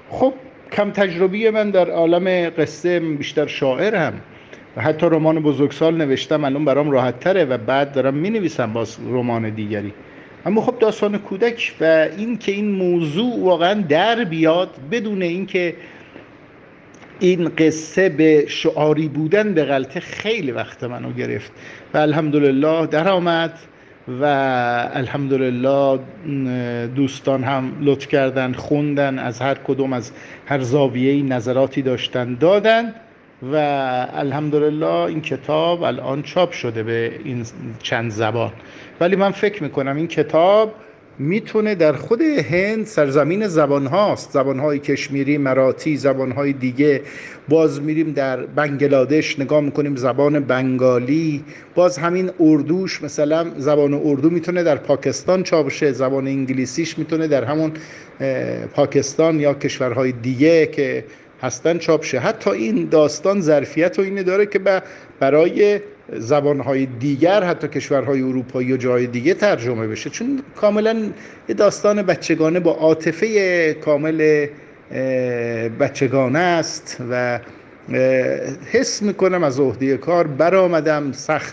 خب کم تجربی من در عالم قصه، بیشتر شاعرم و حتی رمان بزرگسال نوشتم، الان برام راحت تره و بعد دارم می نویسم باز رمان دیگری. اما خب داستان کودک و این که این موضوع واقعا در بیاد بدون اینکه این قصه به شعاری بودن به غلطه خیلی وقت منو گرفت و الحمدلله در آمد و الحمدلله دوستان هم لطف کردن، خوندن، از هر کدوم از هر زاویه‌ای نظراتی داشتن دادن و الحمدلله این کتاب الان چاپ شده به این چند زبان. ولی من فکر میکنم این کتاب میتونه در خود هند، سرزمین زبان هاست، زبان های کشمیری، مراتی، زبان های دیگه، باز میریم در بنگلادش نگاه میکنیم زبان بنگالی، باز همین اردوش مثلا زبان اردو میتونه در پاکستان چاپ شه، زبان انگلیسیش میتونه در همون پاکستان یا کشورهای دیگه که هستن چاپ شه. حتی این داستان ظرفیت و اینه داره که برای زبانهای دیگر، حتی کشورهای اروپایی و جای دیگه ترجمه بشه، چون کاملا یه داستان بچگانه با عاطفه کامل بچگانه است و حس میکنم از عهده کار برآمدم. سخت